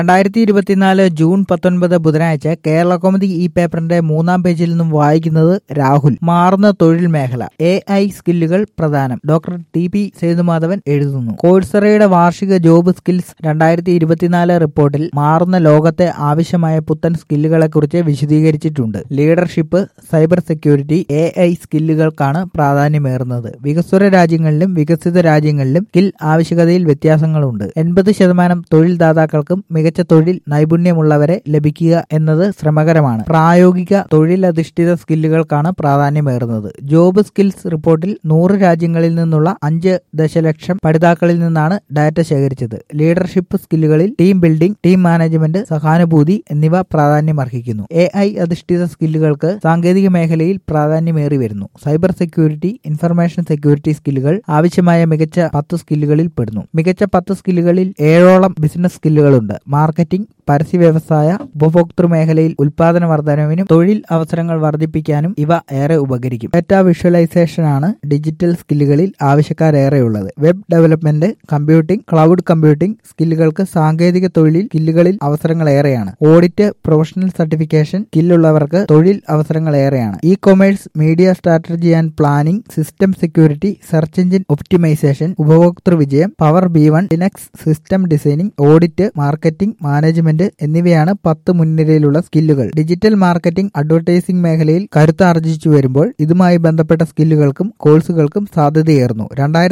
2024 June 19 ബുധനാഴ്ച കേരള കൗമുദി ഈ പേപ്പറിന്റെ 3-ാം പേജിൽ നിന്നും വായിക്കുന്നത് രാഹുൽ. മാറുന്ന തൊഴിൽ മേഖല, AI സ്കില്ലുകൾ പ്രധാനം. ഡോക്ടർ TP സേതുമാധവൻ എഴുതുന്നു. കോഴ്സറയുടെ വാർഷിക ജോബ് സ്കിൽസ് 2024 റിപ്പോർട്ടിൽ മാറുന്ന ലോകത്തെ ആവശ്യമായ പുത്തൻ സ്കില്ലുകളെക്കുറിച്ച് വിശദീകരിച്ചിട്ടുണ്ട്. ലീഡർഷിപ്പ്, സൈബർ സെക്യൂരിറ്റി, AI സ്കില്ലുകൾക്കാണ് പ്രാധാന്യമേറുന്നത്. വികസ്വര രാജ്യങ്ങളിലും വികസിത രാജ്യങ്ങളിലും സ്കിൽ ആവശ്യകതയിൽ വ്യത്യാസങ്ങളുണ്ട്. 80% തൊഴിൽ ദാതാക്കൾക്കും മികച്ച തൊഴിൽ നൈപുണ്യമുള്ളവരെ ലഭിക്കുക എന്നത് ശ്രമകരമാണ്. പ്രായോഗിക തൊഴിലധിഷ്ഠിത സ്കില്ലുകൾക്കാണ് പ്രാധാന്യമേറുന്നത്. ജോബ് സ്കിൽസ് റിപ്പോർട്ടിൽ 100 രാജ്യങ്ങളിൽ നിന്നുള്ള 5 ദശലക്ഷം പഠിതാക്കളിൽ നിന്നാണ് ഡാറ്റ ശേഖരിച്ചത്. ലീഡർഷിപ്പ് സ്കില്ലുകളിൽ ടീം ബിൽഡിംഗ്, ടീം മാനേജ്മെന്റ്, സഹാനുഭൂതി എന്നിവ പ്രാധാന്യമർഹിക്കുന്നു. AI അധിഷ്ഠിത സ്കില്ലുകൾക്ക് സാങ്കേതിക മേഖലയിൽ പ്രാധാന്യമേറി വരുന്നു. സൈബർ സെക്യൂരിറ്റി, ഇൻഫർമേഷൻ സെക്യൂരിറ്റി സ്കില്ലുകൾ ആവശ്യമായ മികച്ച 10 സ്കില്ലുകളിൽ പെടുന്നു. മികച്ച 10 സ്കില്ലുകളിൽ 7ഓളം ബിസിനസ് സ്കില്ലുകളുണ്ട്. മാർക്കറ്റിംഗ്, പരസ്യ വ്യവസായ, ഉപഭോക്തൃ മേഖലയിൽ ഉൽപാദന വർധനവിനും തൊഴിൽ അവസരങ്ങൾ വർദ്ധിപ്പിക്കാനും ഇവ ഏറെ ഉപകരിക്കും. ഡാറ്റ വിഷ്വലൈസേഷൻ ആണ് ഡിജിറ്റൽ സ്കില്ലുകളിൽ ആവശ്യക്കാരേറെയുള്ളത്. Web development, computing, cloud computing സ്കില്ലുകൾക്ക് സാങ്കേതിക തൊഴിൽ സ്കില്ലുകളിൽ അവസരങ്ങൾ ഏറെയാണ്. ഓഡിറ്റ്, പ്രൊഫഷണൽ സർട്ടിഫിക്കേഷൻ സ്കില്ലുള്ളവർക്ക് തൊഴിൽ അവസരങ്ങൾ ഏറെയാണ്. E commerce, media strategy and planning, system security, search engine optimisation, ഉപഭോക്തൃ വിജയം, power B1, Linux, system designing, audit, marketing, management എന്നിവയാണ് 10 മുൻനിരയിലുള്ള സ്കില്ലുകൾ. ഡിജിറ്റൽ മാർക്കറ്റിംഗ്, അഡ്വർടൈസിംഗ് മേഖലയിൽ കരുത്താർജിച്ചു വരുമ്പോൾ ഇതുമായി ബന്ധപ്പെട്ട സ്കില്ലുകൾക്കും കോഴ്സുകൾക്കും സാധ്യതയേറുന്നു.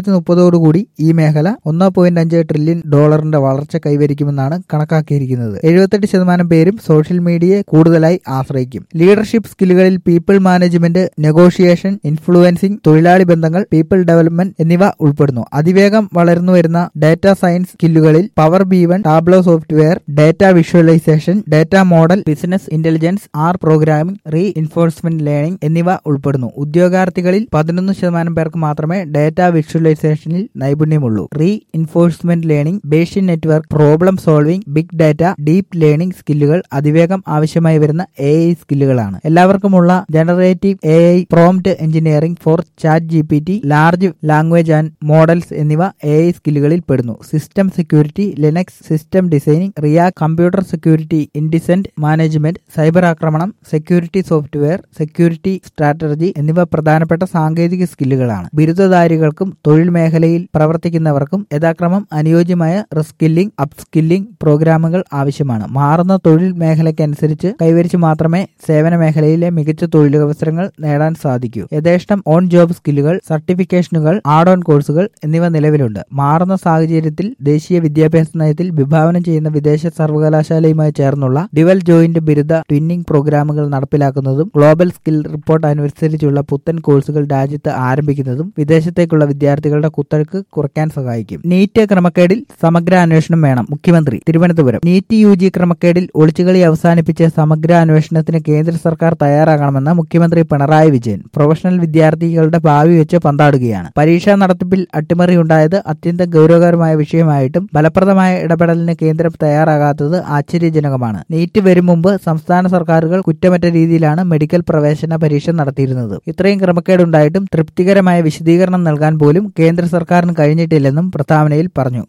2030 ഈ മേഖല $1.5 ട്രില്യൺ വളർച്ച കൈവരിക്കുമെന്നാണ് കണക്കാക്കിയിരിക്കുന്നത്. 78% പേരും സോഷ്യൽ മീഡിയയെ കൂടുതലായി ആശ്രയിക്കും. ലീഡർഷിപ്പ് സ്കില്ലുകളിൽ പീപ്പിൾ മാനേജ്മെന്റ്, നെഗോഷിയേഷൻ, ഇൻഫ്ലുവൻസിംഗ്, തൊഴിലാളി ബന്ധങ്ങൾ, പീപ്പിൾ ഡെവലപ്മെന്റ് എന്നിവ ഉൾപ്പെടുന്നു. അതിവേഗം വളർന്നു വരുന്ന ഡാറ്റ സയൻസ് സ്കില്ലുകളിൽ power B1, Tableau software, data visualisation, data model, business intelligence, programming, reinforcement learning എന്നിവ ഉൾപ്പെടുന്നു. ഉദ്യോഗാർത്ഥികളിൽ 11% പേർക്ക് മാത്രമേ ഡാറ്റ വിഷ്വലൈസേഷനിൽ നൈപുണ്യമുള്ളൂ. Reinforcement learning, Bayesian network, problem solving, big data, deep learning സ്കില്ലുകൾ അതിവേഗം ആവശ്യമായി വരുന്ന AI സ്കില്ലുകളാണ്. എല്ലാവർക്കുമുള്ള generative AI, prompt engineering for ChatGPT, large language and models എന്നിവ AI സ്കില്ലുകളിൽ പെടുന്നു. System security, Linux, system designing, React, computer security, incident management, cyber ആക്രമണം, സെക്യൂരിറ്റി സോഫ്റ്റ്വെയർ, സെക്യൂരിറ്റി സ്ട്രാറ്റജി എന്നിവ പ്രധാനപ്പെട്ട സാങ്കേതിക സ്കില്ലുകളാണ്. ബിരുദധാരികൾക്കും തൊഴിൽ മേഖലയിൽ പ്രവർത്തിക്കുന്നവർക്കും യഥാക്രമം അനുയോജ്യമായ റിസ്കില്ലിംഗ്, അപ്സ്കില്ലിംഗ് പ്രോഗ്രാമുകൾ ആവശ്യമാണ്. മാറുന്ന തൊഴിൽ മേഖലയ്ക്കനുസരിച്ച് കൈവരിച്ച് മാത്രമേ സേവന മേഖലയിലെ മികച്ച തൊഴിലവസരങ്ങൾ നേടാൻ സാധിക്കൂ. യഥേഷ്ടം ഓൺ ജോബ് സ്കില്ലുകൾ, സർട്ടിഫിക്കേഷനുകൾ, ആഡ് ഓൺ കോഴ്സുകൾ എന്നിവ നിലവിലുണ്ട്. മാറുന്ന സാഹചര്യത്തിൽ ദേശീയ വിദ്യാഭ്യാസ നയത്തിൽ വിഭാവനം ചെയ്യുന്ന വിദേശ സർവകലാശാലയുമായി ചേർന്നുള്ള ഡ്യുവൽ ജോയിന്റ് ബിരുദ ട്വിന്നിംഗ് പ്രോഗ്രാമുകൾ നടപ്പിലാക്കുന്നതും ഗ്ലോബൽ സ്കിൽ റിപ്പോർട്ട് അനുസരിച്ചുള്ള പുത്തൻ കോഴ്സുകൾ രാജ്യത്ത് ആരംഭിക്കുന്നതും വിദേശത്തേക്കുള്ള വിദ്യാർത്ഥികളുടെ കുത്തൊഴുക്ക് കുറയ്ക്കാൻ സഹായിക്കും. നീറ്റ് ക്രമക്കേടിൽ സമഗ്ര അന്വേഷണം വേണം. മുഖ്യമന്ത്രി തിരുവനന്തപുരം. നീറ്റ് UG ക്രമക്കേടിൽ ഒളിച്ചുകളി അവസാനിപ്പിച്ച് സമഗ്ര അന്വേഷണത്തിന് കേന്ദ്ര സർക്കാർ തയ്യാറാകണമെന്ന് മുഖ്യമന്ത്രി പിണറായി വിജയൻ. പ്രൊഫഷണൽ വിദ്യാർത്ഥികളുടെ ഭാവി വെച്ച് പന്താടുകയാണ്. പരീക്ഷാ നടത്തിപ്പിൽ അട്ടിമറി ഉണ്ടായത് അത്യന്തം ഗൗരവകരമായ വിഷയമായിട്ടും ഫലപ്രദമായ ഇടപെടലിന് കേന്ദ്രം തയ്യാറാകാത്തത് ആശ്ചര്യജനകമാണ്. നീറ്റ് വരും മുമ്പ് സംസ്ഥാന സർക്കാരുകൾ കുറ്റമറ്റ രീതിയിലാണ് മെഡിക്കൽ പ്രവേശന പരീക്ഷ നടത്തിയിരുന്നത്. ഇത്രയും ക്രമക്കേടുണ്ടായിട്ടും തൃപ്തികരമായ വിശദീകരണം നൽകാൻ പോലും കേന്ദ്ര സർക്കാരിന് കഴിഞ്ഞിട്ടില്ലെന്നും പ്രസ്താവനയിൽ പറഞ്ഞു.